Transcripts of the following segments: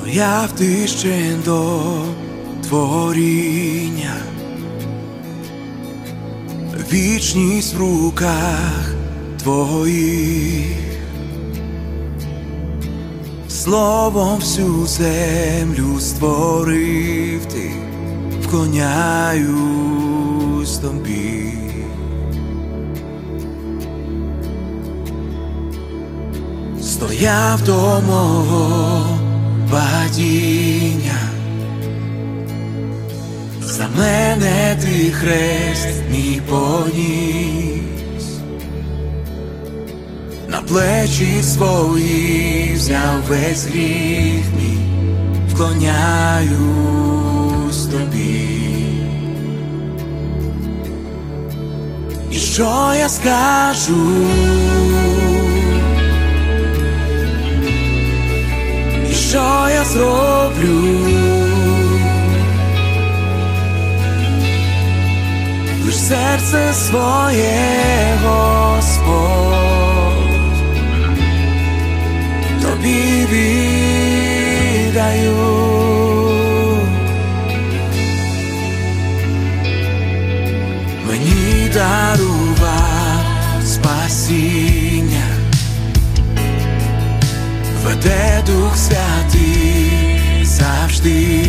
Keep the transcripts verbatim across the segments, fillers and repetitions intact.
Стояв ти ще до творіння, вічність в руках твоїх, словом всю землю створив ти, вклоняюсь тобі. Стояв до мого падіння, за мене ти хрест мій поніс, на плечі свої взяв весь гріх мій, вклоняюсь тобі. І що я скажу? Що я зроблю? Лиш серце своє, Господь, тобі віддаю. Мені дарував спасіння, веде Дух Святий завжди.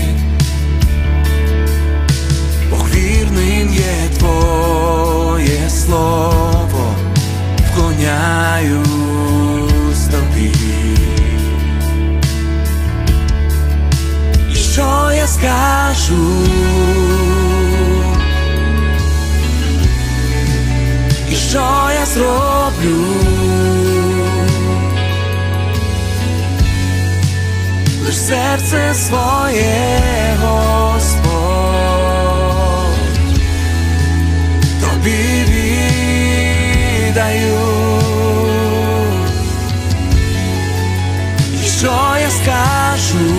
Бог вірним є твоє слово, вклоняюсь тобі. І що я скажу? І що я зроблю? Лиш серце своє, Господь, тобі віддаю. І що я скажу?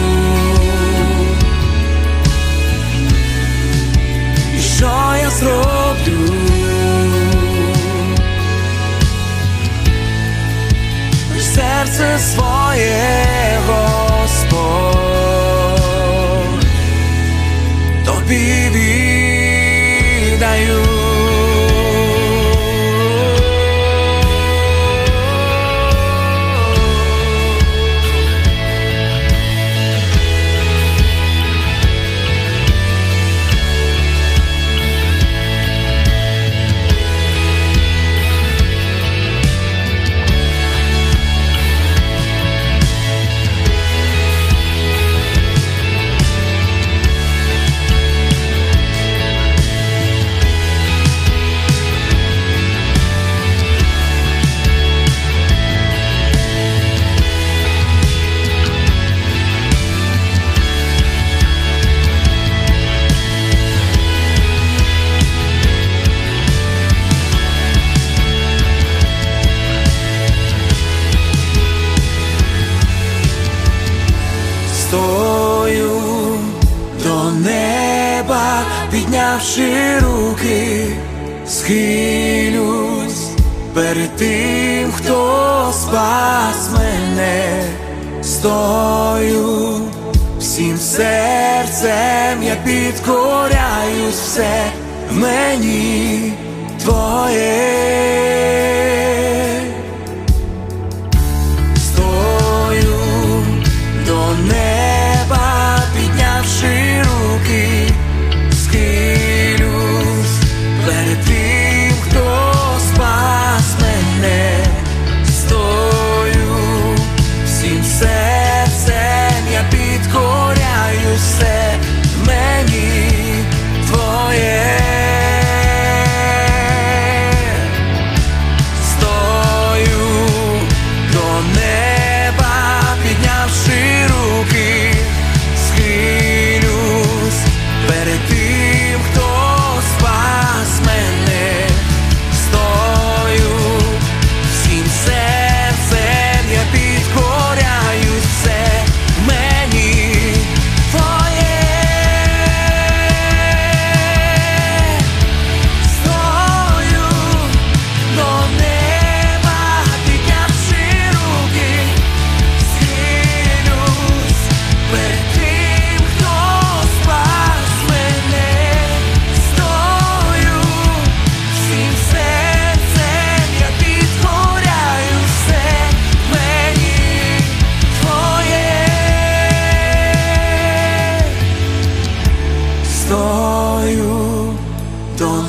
І що я зроблю? Лиш серце своє, Господь, тобі віддаю. Стою до неба, піднявши руки, схилюсь перед тим, хто спас мене. Стою всім серцем, я підкоряюсь, все в мені твоє. Все мені твоє.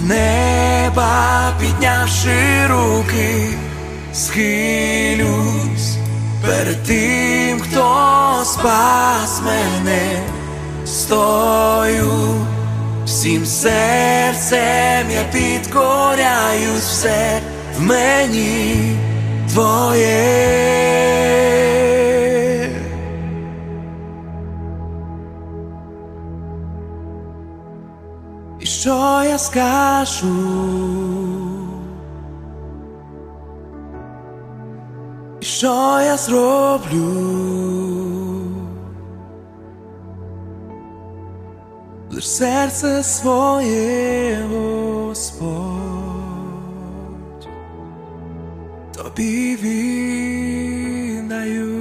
неба піднявши руки, схилюсь перед тим, хто спас мене. Стою, всім серцем я підкоряюсь, все в мені Твоє. І що я скажу? І що я зроблю? Лиш серце своє, Господь, Тобі віддаю.